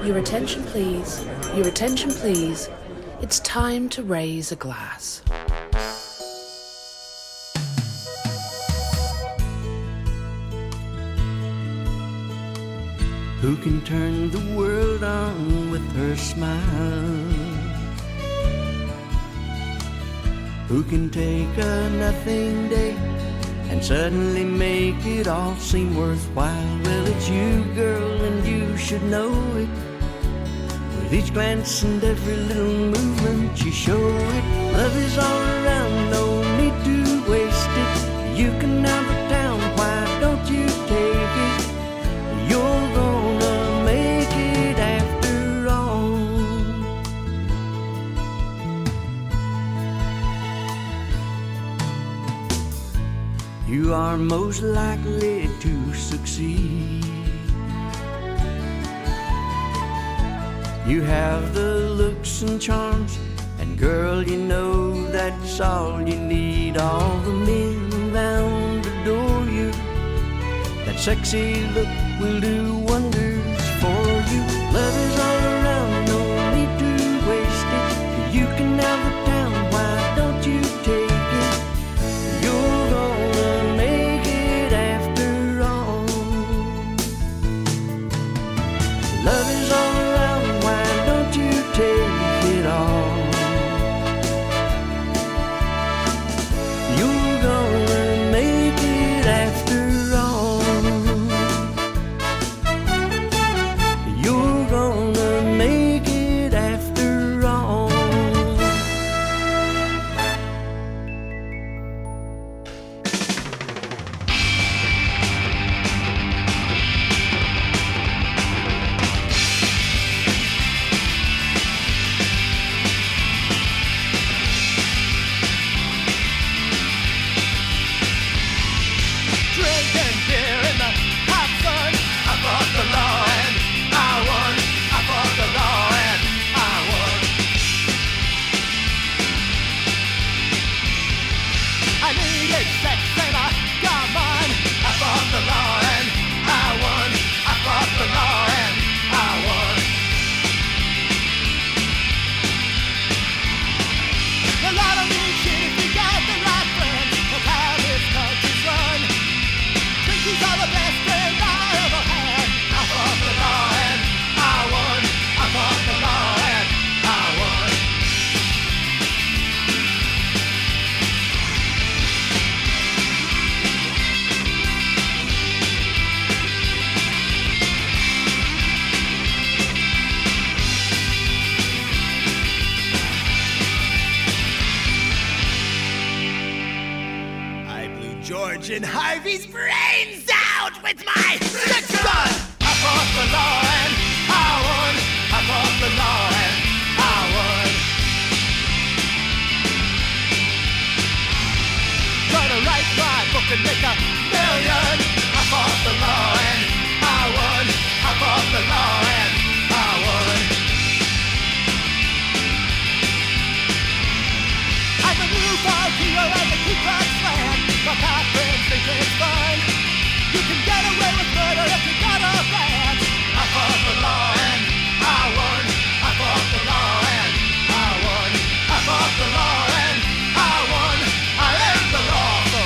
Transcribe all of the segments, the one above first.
Your attention, please. Your attention, please. It's time to raise a glass. Who can turn the world on with her smile? Who can take a nothing day and suddenly make it all seem worthwhile? Well, it's you, girl, and you should know it. With each glance and every little movement you show it. Love is all around, no need to waste it. You can have the town, why don't you take it? You're gonna make it after all. You are most likely to succeed. You have the looks and charms, and girl, you know that's all you need. All the men round adore you. That sexy look will do wonders for you. Love is all around, no need to waste it. You can have the town, why don't you take it? You're gonna make it after all. Love is all around, why don't you take it all? You're gonna make it after all. You're gonna make it after all. Drinking beer in the hot sun. I fought the law and I won. I fought the law and I won. I needed sex and I got mine. I fought the law and I won. I fought the law and I won. A lot of mean shit if you got the right friend. That's how this country's run. Drinkies are the best friend I ever had. I fought the law and I won. I fought the law and I won. I blew George and Harvey's brains out with my six gun. I fought the law and I won. I fought the law and I won. Gonna write my book and make $1 million. I fought the law and I won. I fought the law and I won. I'm a newborn hero and the Ku Klux Klan. My cop friends think it's fun. You can get away with murder if you got a plan. I fought the law and I won. I fought the law and I won. I fought the law and I won. I am the law, so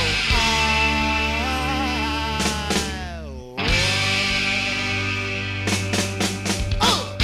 I won. Oh!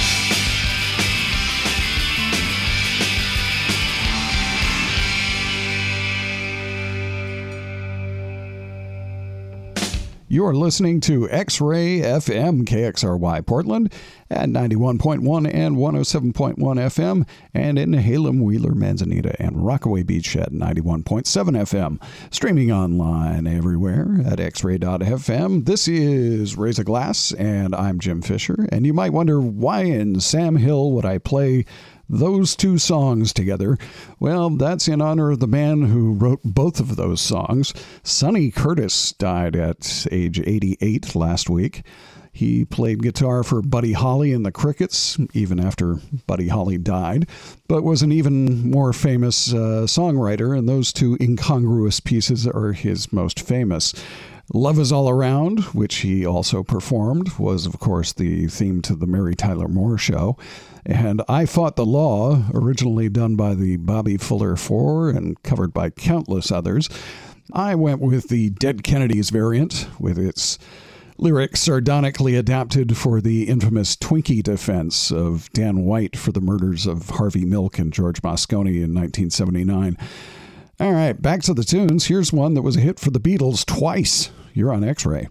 You're listening to X-Ray FM, KXRY Portland at 91.1 and 107.1 FM, and in Halem, Wheeler, Manzanita, and Rockaway Beach at 91.7 FM. Streaming online everywhere at xray.fm. This is Raise a Glass, and I'm Jim Fisher. And you might wonder, why in Sam Hill would I play those two songs together? Well, that's in honor of the man who wrote both of those songs. Sonny Curtis died at age 88 last week. He played guitar for Buddy Holly and the Crickets, even after Buddy Holly died, but was an even more famous songwriter, and those two incongruous pieces are his most famous. Love Is All Around, which he also performed, was, of course, the theme to the Mary Tyler Moore Show. And I Fought the Law, originally done by the Bobby Fuller Four and covered by countless others. I went with the Dead Kennedys variant, with its lyrics sardonically adapted for the infamous Twinkie defense of Dan White for the murders of Harvey Milk and George Moscone in 1979. All right, back to the tunes. Here's one that was a hit for the Beatles twice. You're on X-Ray.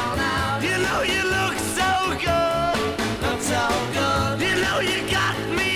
You know you look so good, you got me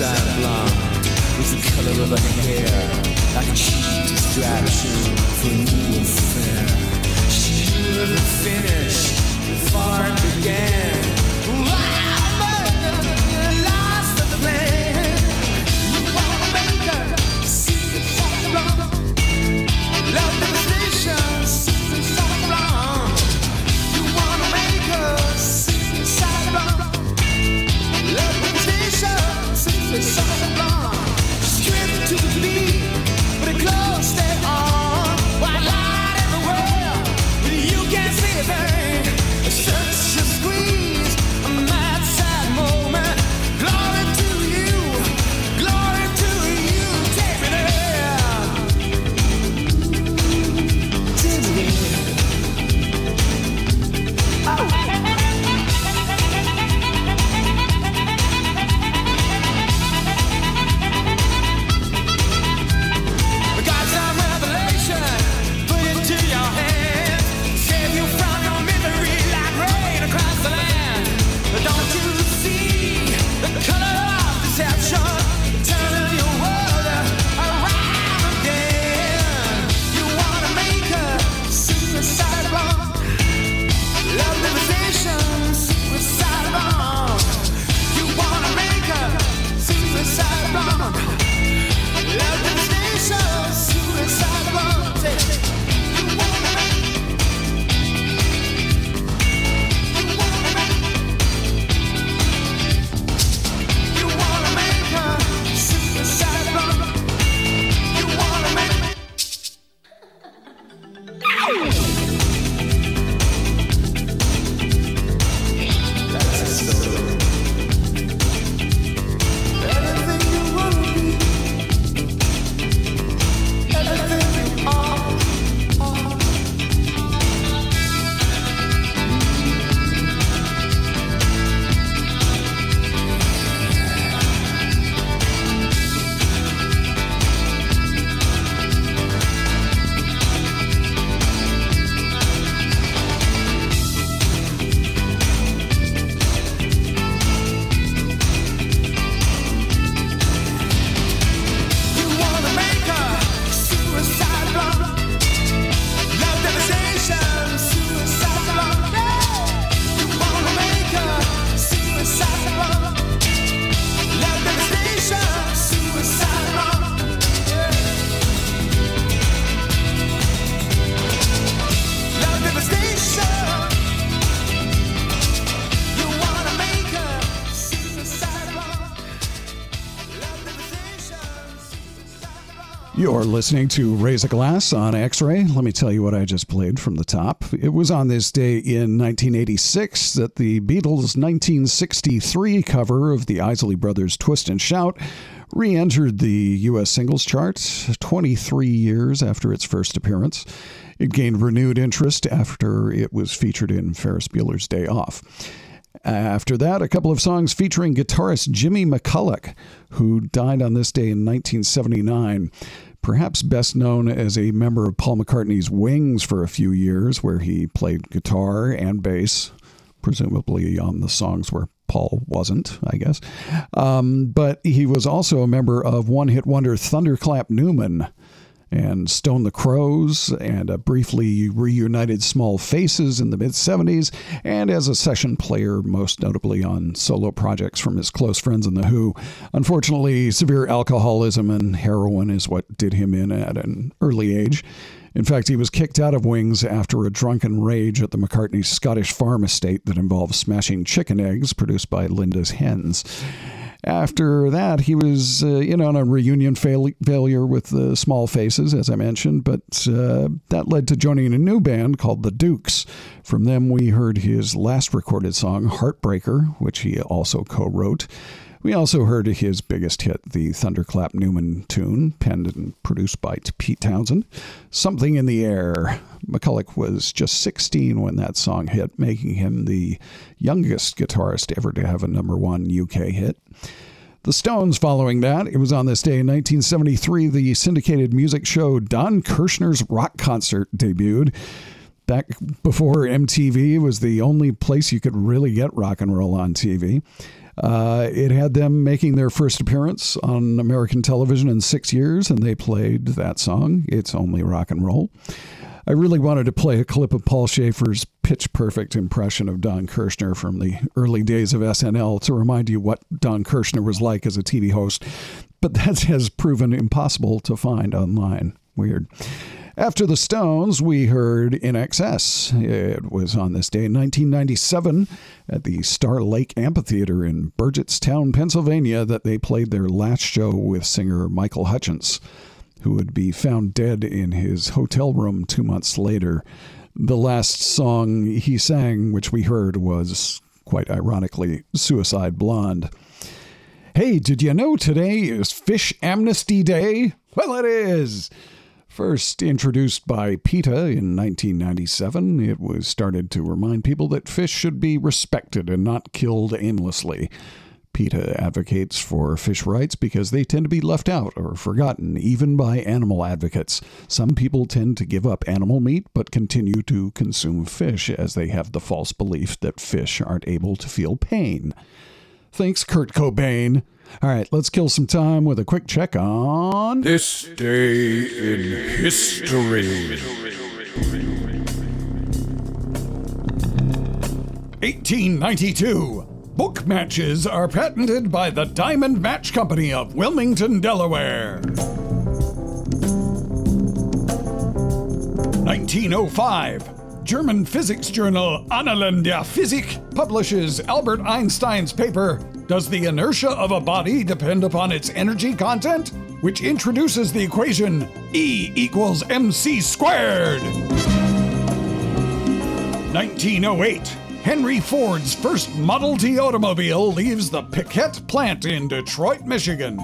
suicide blonde with the color of her hair like a cheap distraction for a new affair. She knew the finish before it began. Lost of the plan. You wanna make her suicide blonde. Love devastation, suicide blonde. You wanna make her suicide blonde. Love devastation, suicide blonde. Stripped to the beat, but it close stay on. White light everywhere, but you can't see a thing. Such a squeeze, a mad sad moment. Glory to you, take me there. Take me there. Oh. You're listening to Raise a Glass on X-Ray. Let me tell you what I just played from the top. It was on this day in 1986 that the Beatles' 1963 cover of the Isley Brothers' Twist and Shout re-entered the U.S. singles chart 23 years after its first appearance. It gained renewed interest after it was featured in Ferris Bueller's Day Off. After that, a couple of songs featuring guitarist Jimmy McCulloch, who died on this day in 1979. Perhaps best known as a member of Paul McCartney's Wings for a few years, where he played guitar and bass, presumably on the songs where Paul wasn't, I guess. But he was also a member of one-hit wonder Thunderclap Newman and Stone the Crows, and briefly reunited Small Faces in the mid-'70s, and as a session player, most notably on solo projects from his close friends in The Who. Unfortunately, severe alcoholism and heroin is what did him in at an early age. In fact, he was kicked out of Wings after a drunken rage at the McCartney Scottish farm estate that involved smashing chicken eggs produced by Linda's hens. After that, he was in on a reunion failure with the Small Faces, as I mentioned, but that led to joining a new band called The Dukes. From them, we heard his last recorded song, Heartbreaker, which he also co-wrote. We also heard his biggest hit, the Thunderclap Newman tune, penned and produced by Pete Townsend, Something in the Air. McCulloch was just 16 when that song hit, making him the youngest guitarist ever to have a #1 UK hit. The Stones following that. It was on this day in 1973, the syndicated music show Don Kirshner's Rock Concert debuted. Back before MTV was the only place you could really get rock and roll on TV. It had them making their first appearance on American television in 6 years, and they played that song, It's Only Rock and Roll. I really wanted to play a clip of Paul Schaefer's pitch-perfect impression of Don Kirshner from the early days of SNL to remind you what Don Kirshner was like as a TV host, but that has proven impossible to find online. Weird. After the Stones, we heard In Excess. It was on this day in 1997 at the Star Lake Amphitheater in Burgettstown, Pennsylvania, that they played their last show with singer Michael Hutchence, who would be found dead in his hotel room 2 months later. The last song he sang, which we heard, was, quite ironically, Suicide Blonde. Hey, did you know today is Fish Amnesty Day? Well, it is! First introduced by PETA in 1997, it was started to remind people that fish should be respected and not killed aimlessly. PETA advocates for fish rights because they tend to be left out or forgotten, even by animal advocates. Some people tend to give up animal meat but continue to consume fish as they have the false belief that fish aren't able to feel pain. Thanks, Kurt Cobain. All right, let's kill some time with a quick check on This Day in History. 1892. Book matches are patented by the Diamond Match Company of Wilmington, Delaware. 1905. German physics journal Annalen der Physik publishes Albert Einstein's paper, Does the Inertia of a Body Depend Upon Its Energy Content?, which introduces the equation E equals mc squared. 1908. Henry Ford's first Model T automobile leaves the Piquette plant in Detroit, Michigan.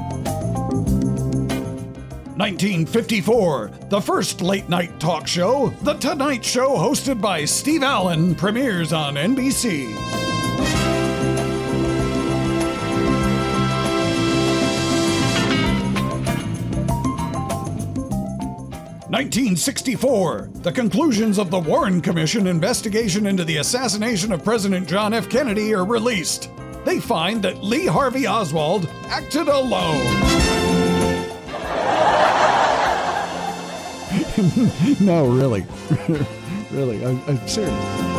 1954, the first late-night talk show, The Tonight Show, hosted by Steve Allen, premieres on NBC. 1964, the conclusions of the Warren Commission investigation into the assassination of President John F. Kennedy are released. They find that Lee Harvey Oswald acted alone. No, really. Really, I'm serious.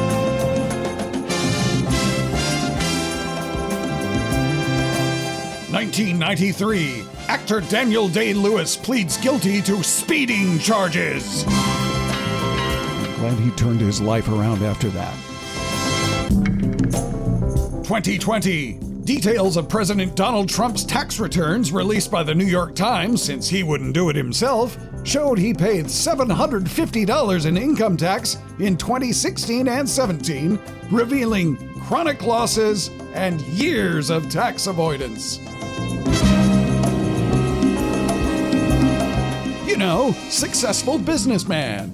1993, actor Daniel Day-Lewis pleads guilty to speeding charges. I'm glad he turned his life around after that. 2020, details of President Donald Trump's tax returns released by the New York Times, since he wouldn't do it himself, showed he paid $750 in income tax in 2016 and 17, revealing chronic losses and years of tax avoidance. You know, successful businessman.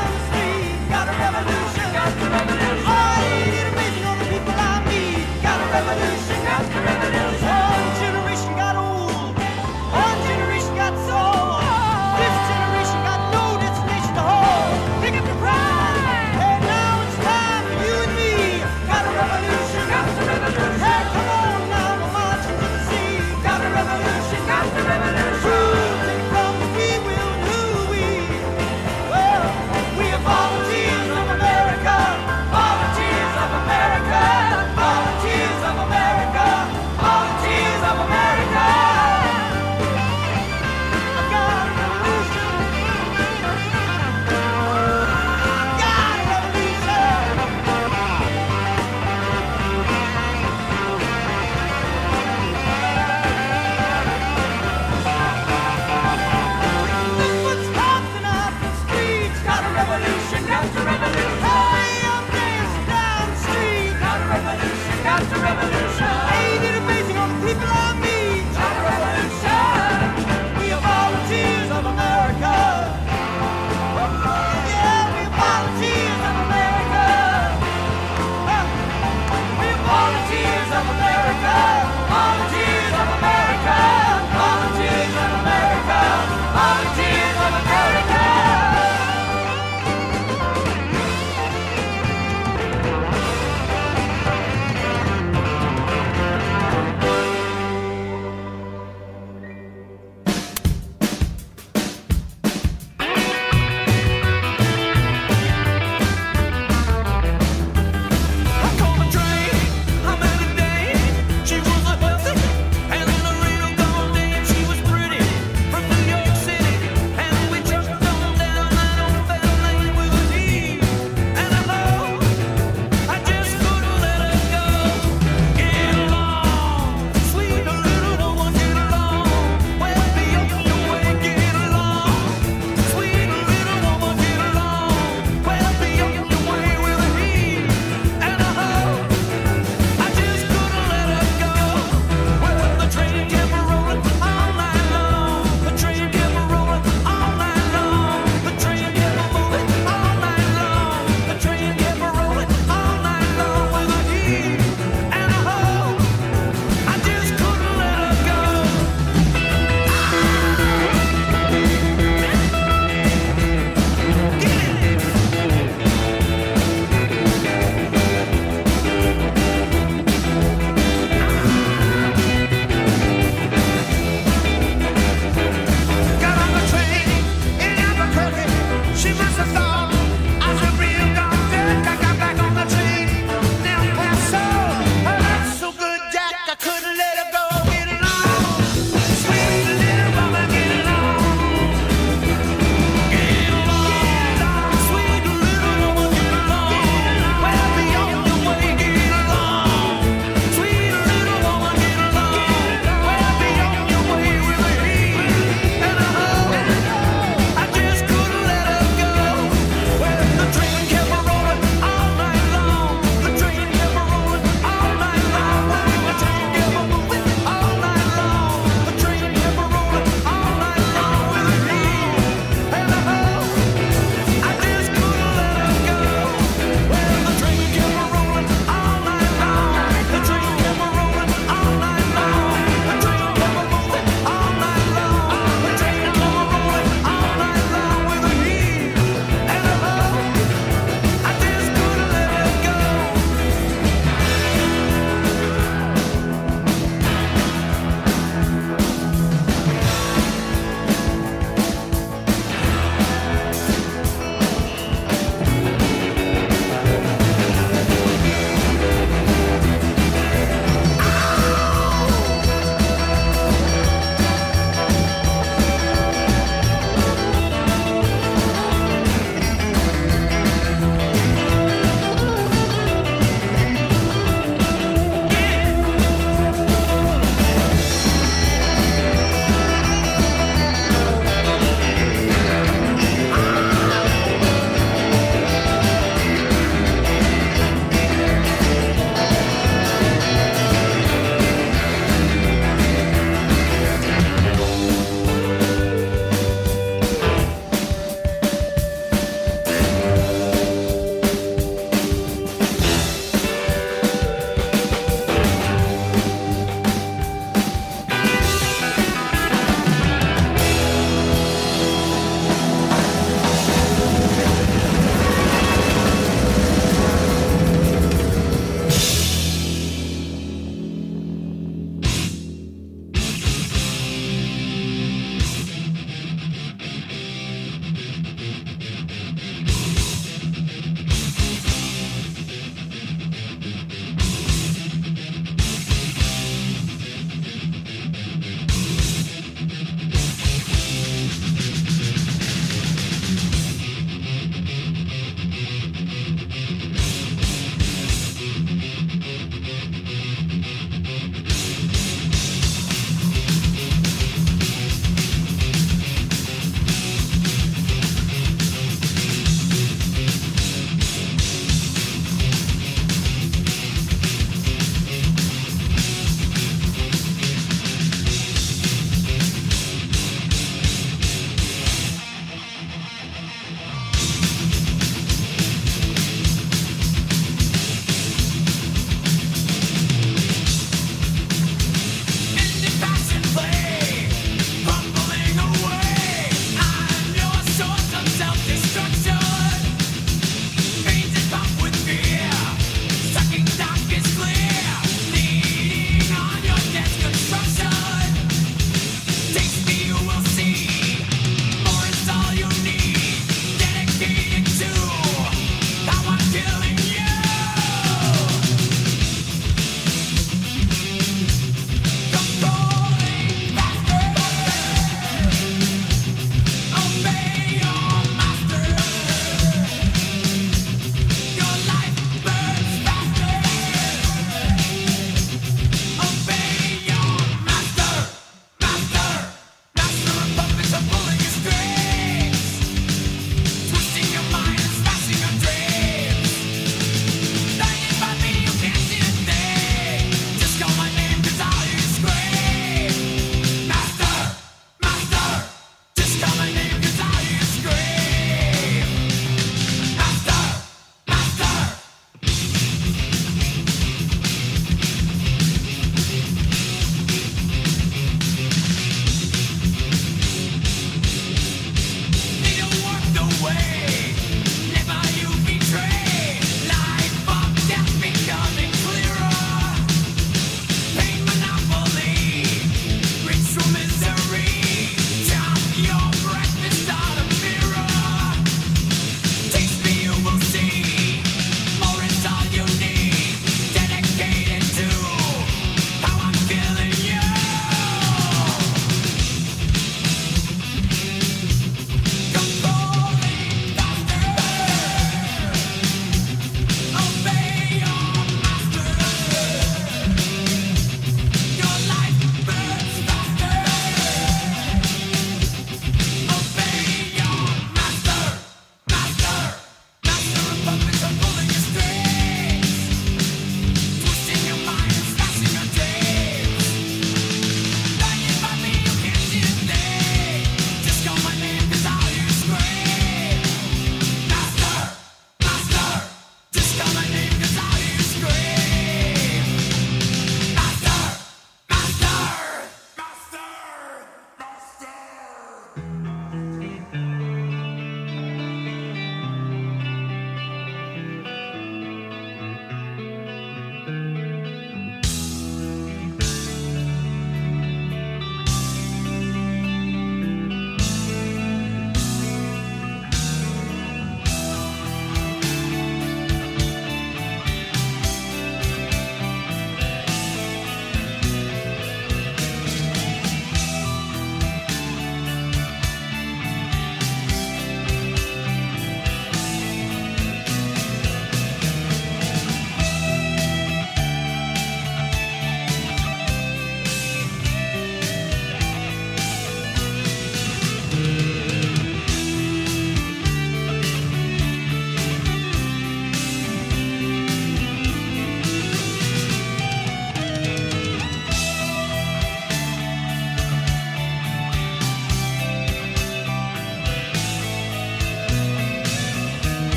Got a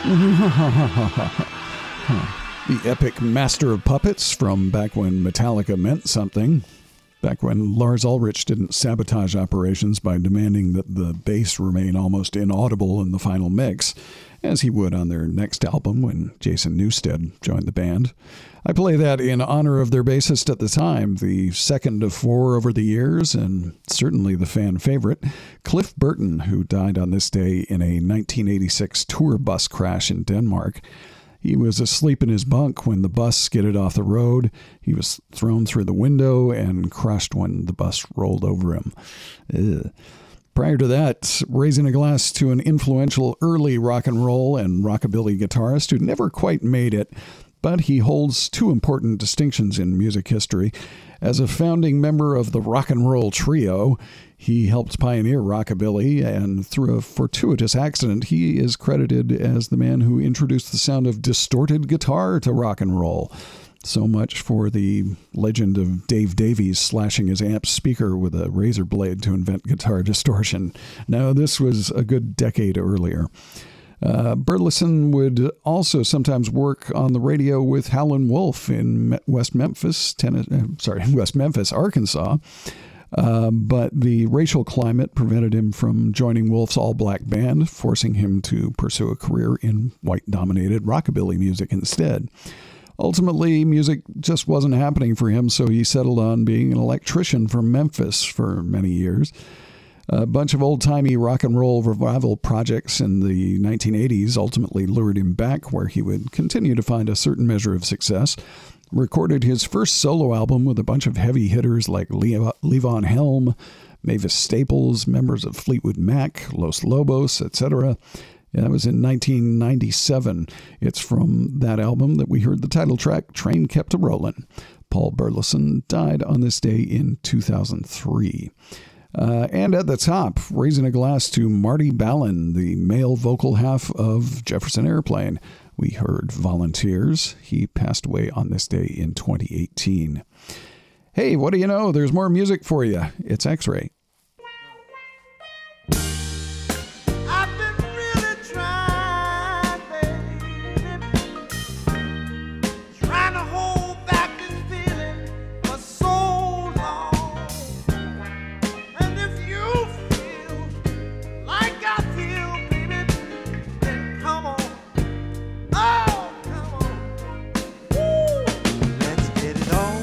The epic Master of Puppets from back when Metallica meant something. Back when Lars Ulrich didn't sabotage operations by demanding that the bass remain almost inaudible in the final mix, as he would on their next album when Jason Newsted joined the band. I play that in honor of their bassist at the time, the second of four over the years, and certainly the fan favorite, Cliff Burton, who died on this day in a 1986 tour bus crash in Denmark. He was asleep in his bunk when the bus skidded off the road. He was thrown through the window and crushed when the bus rolled over him. Ugh. Prior to that, raising a glass to an influential early rock and roll and rockabilly guitarist who never quite made it, but he holds two important distinctions in music history. As a founding member of the Rock and Roll Trio, he helped pioneer rockabilly, and through a fortuitous accident, he is credited as the man who introduced the sound of distorted guitar to rock and roll. So much for the legend of Dave Davies slashing his amp speaker with a razor blade to invent guitar distortion. Now, this was a good decade earlier. Burleson would also sometimes work on the radio with Howlin' Wolf in West Memphis, Arkansas. But the racial climate prevented him from joining Wolf's all-black band, forcing him to pursue a career in white-dominated rockabilly music instead. Ultimately, music just wasn't happening for him, so he settled on being an electrician from Memphis for many years. A bunch of old-timey rock and roll revival projects in the 1980s ultimately lured him back, where he would continue to find a certain measure of success. Recorded his first solo album with a bunch of heavy hitters like Levon Helm, Mavis Staples, members of Fleetwood Mac, Los Lobos, etc. That was in 1997. It's from that album that we heard the title track, Train Kept A-Rollin'. Paul Burleson died on this day in 2003. And at the top, raising a glass to Marty Balin, the male vocal half of Jefferson Airplane. We heard Volunteers. He passed away on this day in 2018. Hey, what do you know? There's more music for you. It's X-Ray. I've been really trying, baby, trying to hold back this feeling for so long. And if you feel like I feel, baby, then come on. Oh, come on. Woo. Let's get it on.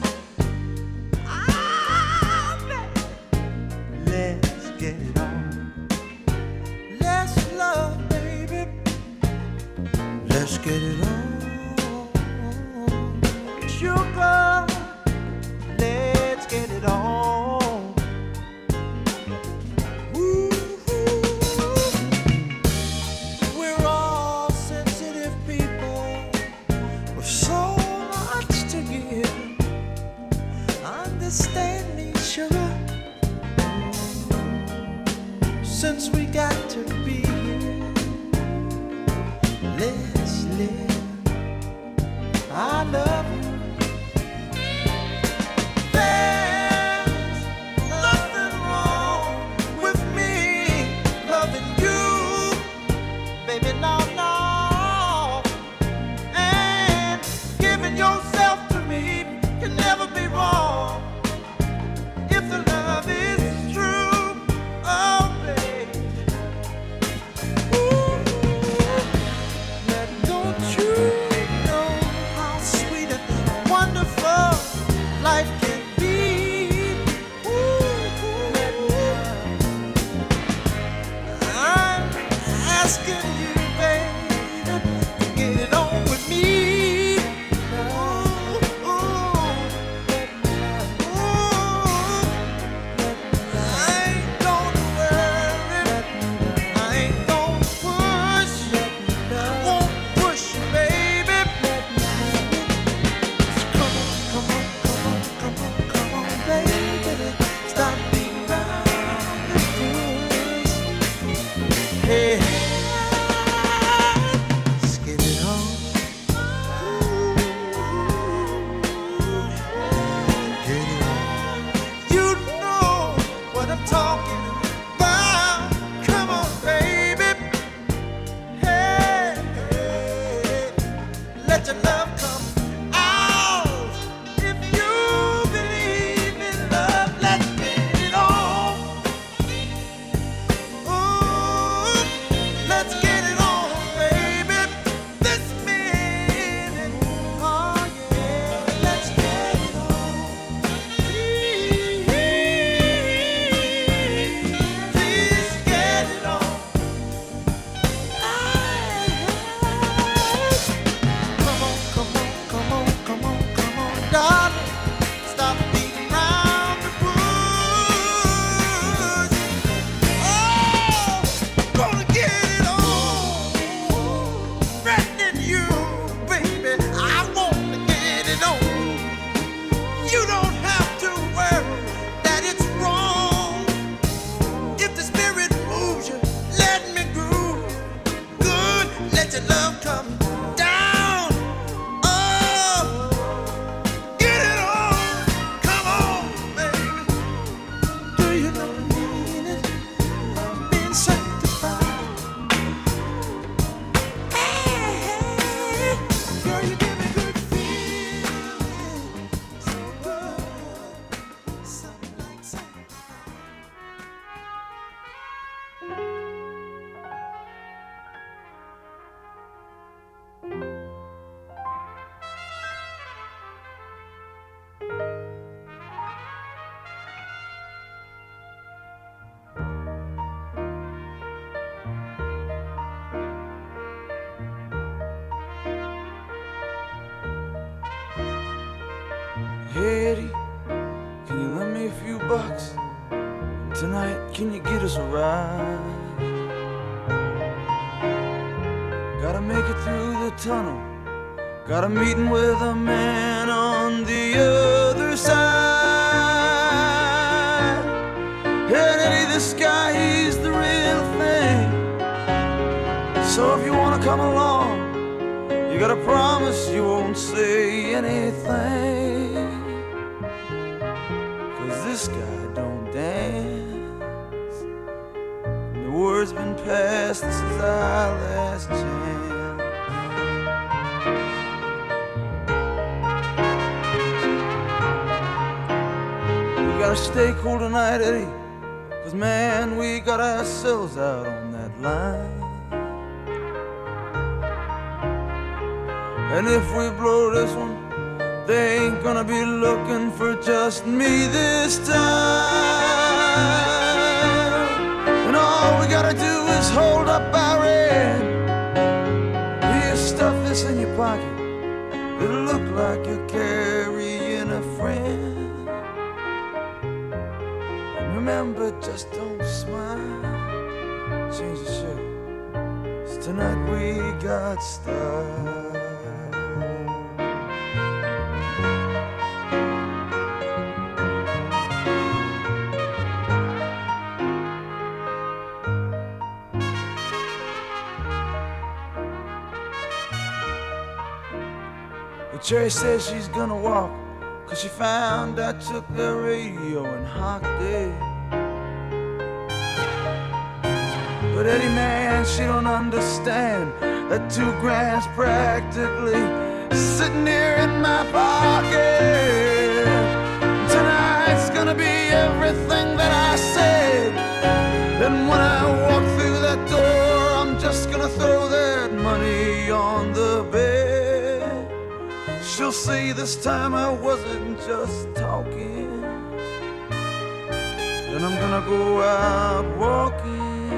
Ah, baby. Let's get it on. Let's love, baby. Let's get it on. Sugar, let's get it on. Ooh. We're all sensitive people with so much to give. Understand me, sugar. Since we got to be here, let's live. I love you. There's nothing wrong with me loving you, baby, no, no. And giving yourself to me can never be wrong if the love is true. Oh, baby. Ooh. Now don't you know how sweet it love come down. Oh, get it on, come on, baby. Do you know the meaning of being sanctified? Hey, girl, you give me good feelings, so good, something like sanctified. Hey Eddie, can you lend me a few bucks? Tonight, can you get us a ride? Gotta make it through the tunnel. Got a meeting with a man on the other side. Hey Eddie, this guy, he's the real thing. So if you wanna come along, you gotta promise you won't say anything. 'Cause this guy don't dance. And the word's been passed, this is our last chance. We gotta stay cool tonight, Eddie. 'Cause man, we got ourselves out on that line. And if we blow this one, they ain't gonna be looking for just me this time. And all we gotta do is hold up our end. Here, stuff this in your pocket. It'll look like you're carrying a friend. And remember, just don't smile. Change the shirt. 'Cause tonight we got style. Cherry says she's gonna walk, 'cause she found I took the radio and hocked it. But Eddie, man, she don't understand that $2,000's practically sitting here in my pocket. Tonight's gonna be everything that I said. And when I walk through that door, I'm just gonna throw that money on the bed. She'll see this time I wasn't just talking. Then I'm gonna go out walking.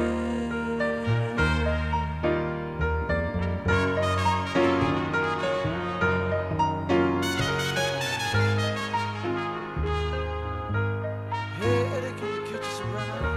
Hey, Eddie, can you catch us around?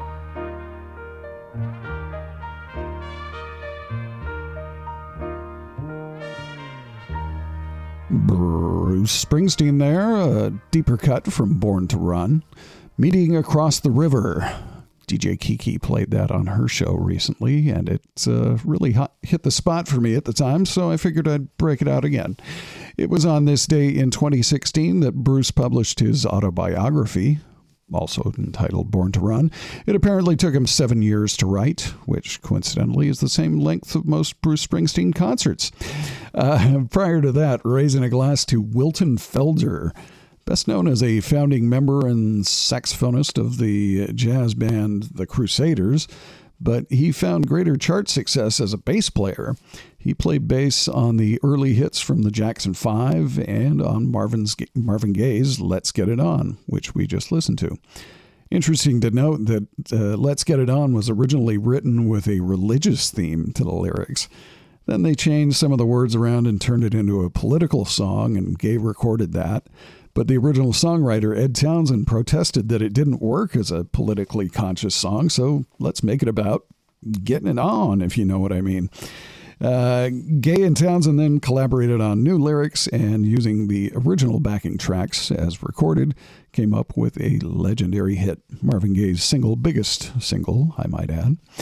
Bruce Springsteen there, a deeper cut from Born to Run. Meeting Across the River. DJ Kiki played that on her show recently, and it really hit the spot for me at the time, so I figured I'd break it out again. It was on this day in 2016 that Bruce published his autobiography, also entitled Born to Run. It apparently took him 7 years to write, which coincidentally is the same length of most Bruce Springsteen concerts. Prior to that, raising a glass to Wilton Felder, best known as a founding member and saxophonist of the jazz band The Crusaders, but he found greater chart success as a bass player. He played bass on the early hits from the Jackson 5 and on Marvin Gaye's Let's Get It On, which we just listened to. Interesting to note that Let's Get It On was originally written with a religious theme to the lyrics. Then they changed some of the words around and turned it into a political song, and Gaye recorded that. But the original songwriter, Ed Townsend, protested that it didn't work as a politically conscious song, so let's make it about getting it on, if you know what I mean. Gaye and Townsend then collaborated on new lyrics, and using the original backing tracks as recorded, came up with a legendary hit, Marvin Gaye's biggest single, I might add.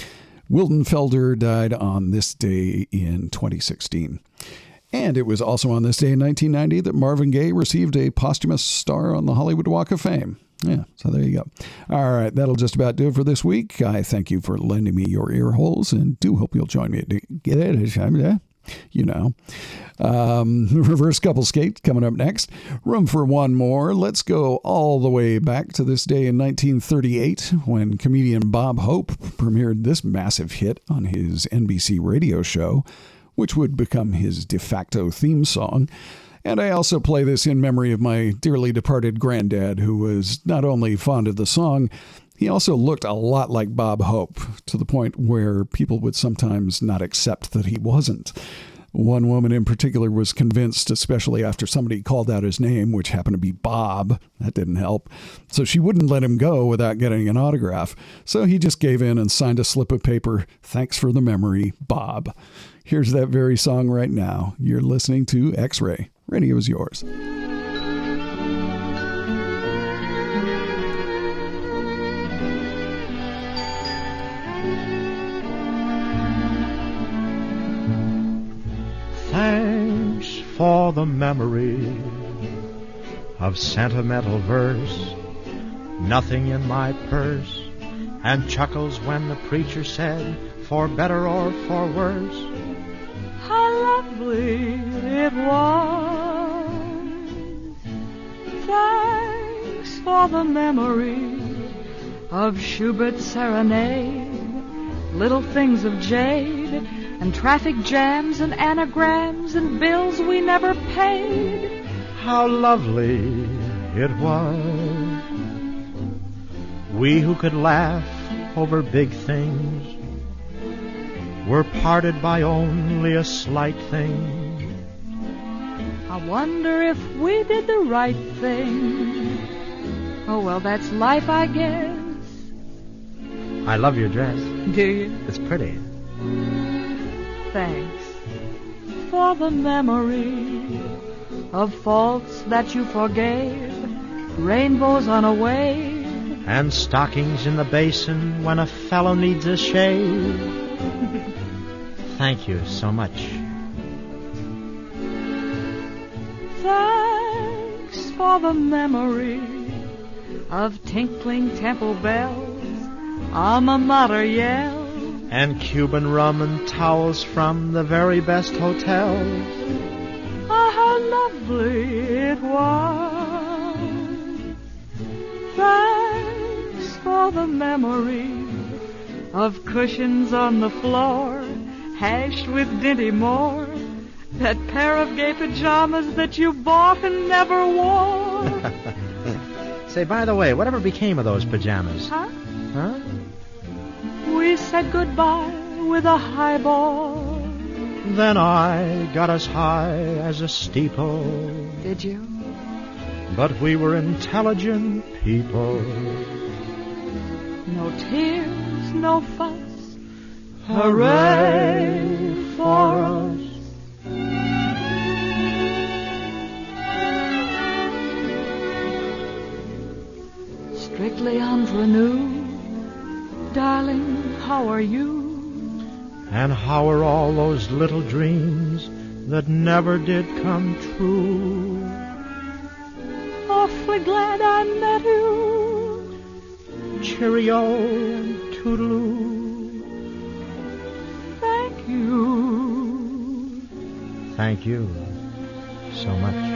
Wilton Felder died on this day in 2016. And it was also on this day in 1990 that Marvin Gaye received a posthumous star on the Hollywood Walk of Fame. Yeah, so there you go. All right, that'll just about do it for this week. I thank you for lending me your ear holes and do hope you'll join me at Get It. You know. Reverse couple skate coming up next. Room for one more. Let's go all the way back to this day in 1938 when comedian Bob Hope premiered this massive hit on his NBC radio show, which would become his de facto theme song. And I also play this in memory of my dearly departed granddad, who was not only fond of the song, he also looked a lot like Bob Hope, to the point where people would sometimes not accept that he wasn't. One woman in particular was convinced, especially after somebody called out his name, which happened to be Bob. That didn't help. So she wouldn't let him go without getting an autograph. So he just gave in and signed a slip of paper. Thanks for the memory, Bob. Here's that very song right now. You're listening to X-Ray. Radio is yours. Thanks for the memory of sentimental verse, nothing in my purse, and chuckles when the preacher said, for better or for worse. How lovely it was. Thanks for the memory of Schubert's serenade, little things of jade, and traffic jams and anagrams and bills we never paid. How lovely it was. We who could laugh over big things were parted by only a slight thing. I wonder if we did the right thing. Oh, well, that's life, I guess. I love your dress. Do you? It's pretty. Thanks for the memory of faults that you forgave, rainbows on a wave, and stockings in the basin when a fellow needs a shave. Thank you so much. Thanks for the memory of tinkling temple bells, alma mater yell, and Cuban rum and towels from the very best hotels. Oh, how lovely it was. Thanks for the memory of cushions on the floor, hashed with Dinty Moore, that pair of gay pajamas that you bought and never wore. Say, by the way, whatever became of those pajamas? Huh? Huh? We said goodbye with a highball. Then I got as high as a steeple. Did you? But we were intelligent people. No tears, no fuss. Hooray for us. Strictly ingenue. Darling, how are you? And how are all those little dreams that never did come true? Awfully glad I met you. Cheerio and toodaloo. Thank you. Thank you so much.